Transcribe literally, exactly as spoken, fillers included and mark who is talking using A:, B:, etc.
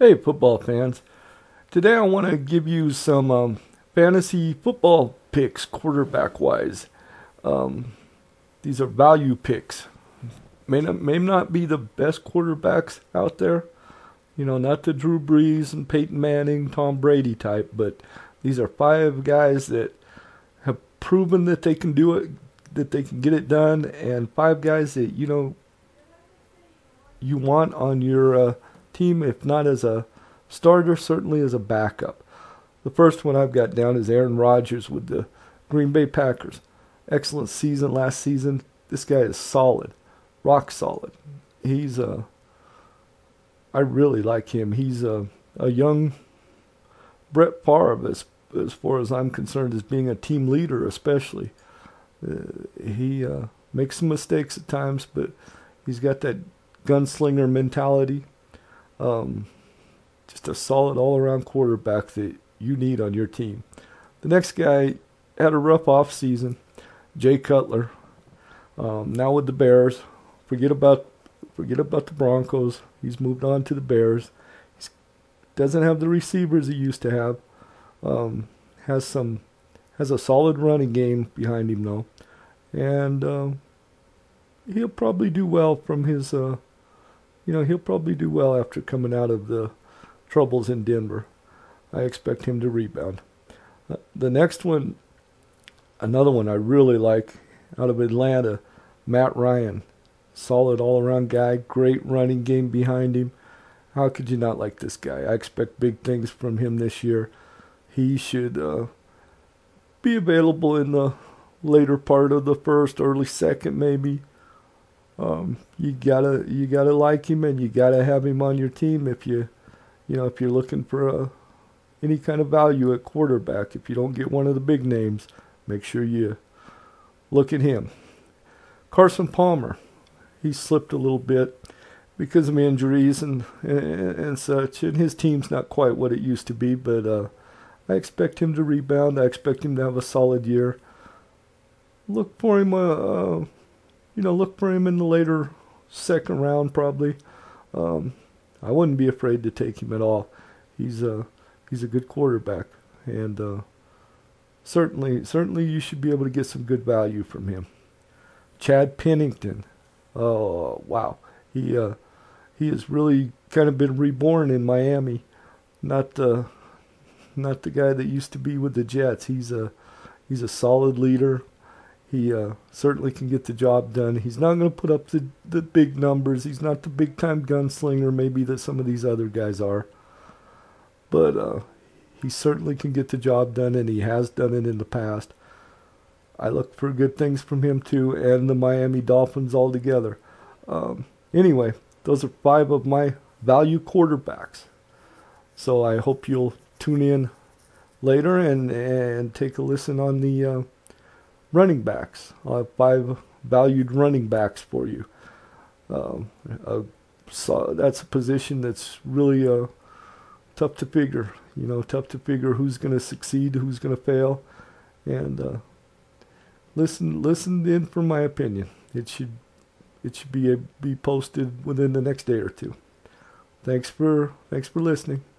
A: Hey, football fans. Today I want to give you some um, fantasy football picks, quarterback wise. Um, these are value picks. May not, may not be the best quarterbacks out there. You know, not the Drew Brees and Peyton Manning, Tom Brady type, but these are five guys that have proven that they can do it, that they can get it done, and five guys that, you know, you want on your uh, team, if not as a starter, certainly as a backup. The first one I've got down is Aaron Rodgers with the Green Bay Packers. Excellent season last season. This guy is solid, rock solid. He's uh, I really like him. He's a a young Brett Favre as as far as I'm concerned, as being a team leader, especially. Uh, he uh, makes some mistakes at times, but he's got that gunslinger mentality. Um, just a solid all-around quarterback that you need on your team. The next guy had a rough off season, Jay Cutler. Um, now with the Bears, forget about forget about the Broncos. He's moved on to the Bears. He doesn't have the receivers he used to have. Um, has some has a solid running game behind him though, and uh, he'll probably do well from his. Uh, you know, he'll probably do well after coming out of the troubles in Denver. I expect him to rebound. Uh, the next one, another one I really like out of Atlanta, Matt Ryan. Solid all-around guy, great running game behind him. How could you not like this guy? I expect big things from him this year. He should uh, be available in the later part of the first, early second maybe. Um, you gotta you gotta like him, and you gotta have him on your team if you you know if you're looking for a, any kind of value at quarterback. If you don't get one of the big names, make sure you look at him. Carson Palmer, he slipped a little bit because of injuries and and, and such, and his team's not quite what it used to be. But uh, I expect him to rebound. I expect him to have a solid year. Look for him. Uh, uh, You know, look for him in the later second round, probably. Um, I wouldn't be afraid to take him at all. He's a he's a good quarterback, and uh, certainly certainly you should be able to get some good value from him. Chad Pennington, oh wow, he uh, he has really kind of been reborn in Miami. Not uh, not the guy that used to be with the Jets. He's a he's a solid leader. He uh, certainly can get the job done. He's not going to put up the, the big numbers. He's not the big-time gunslinger maybe that some of these other guys are. But uh, he certainly can get the job done, and he has done it in the past. I look for good things from him, too, and the Miami Dolphins altogether. Um, anyway, those are five of my value quarterbacks. So I hope you'll tune in later and, and take a listen on the... Uh, running backs. I'll have five valued running backs for you. Um, uh, so that's a position that's really uh, tough to figure. You know, tough to figure who's going to succeed, who's going to fail, and uh, listen, listen in for my opinion. It should, it should be a, be posted within the next day or two. Thanks for, thanks for listening.